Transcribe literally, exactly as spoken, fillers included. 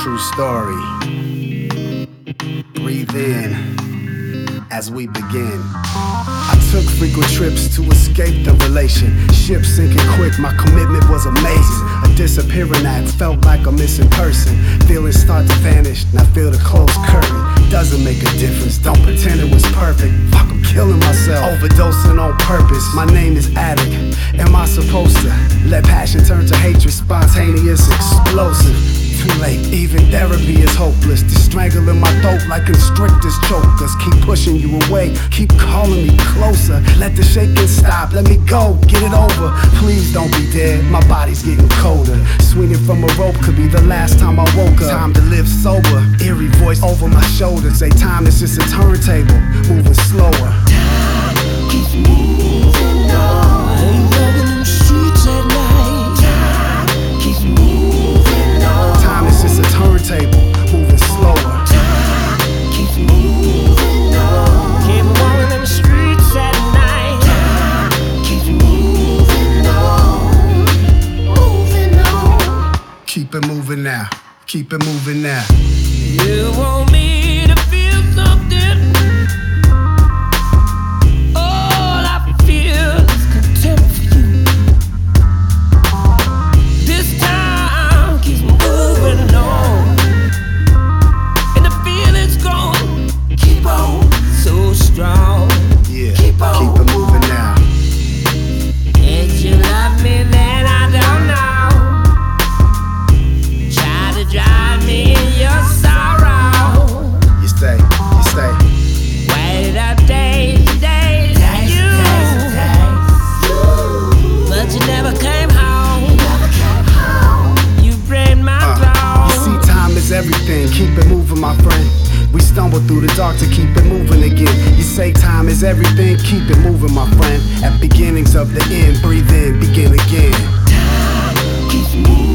true story. Breathe in as we begin. I took frequent trips to escape the relationship sinking quick. My commitment was amazing. A disappearing act felt like a missing person. Feelings start to vanish, and I feel the closed curtain. Doesn't make a difference, don't pretend it was perfect. Fuck, I'm killing myself, overdosing on purpose. My name is Addict. Am I supposed to let passion turn to hatred? Spontaneous, explosive. Too late, even therapy is hopeless. They're strangling my throat like constrictors chokers. Keep pushing you away, keep calling me closer. Let the shaking stop, let me go, get it over. Please don't be dead, my body's getting colder. Swinging from a rope could be the last time I woke up. Time to live sober, eerie voice over my shoulder. Say time is just a turntable, moving slower. Time keeps moving on. I ain't walking them streets at night. Time keeps moving on. Time is just a turntable, moving slower. Time keeps moving on. Keep walking them streets at night. Time keeps moving on. Moving on. Keep it moving now, keep it moving now. You want me to feel something? All I feel is contempt for you. This time keeps moving on, and the feeling's growing. Keep on, so strong. Yeah, Keep on. keep it moving now. If you love me, then I don't know. Try to drive me in your sorrow. You stay, you stay. Waited up days and days for you, but you never came home. You break my Uh, you throne. see, time is everything. Keep it moving, my friend. We stumble through the dark to keep it moving again. You say time is everything. Keep it moving, my friend. At beginnings of the end, breathe in, begin again. Time keeps moving.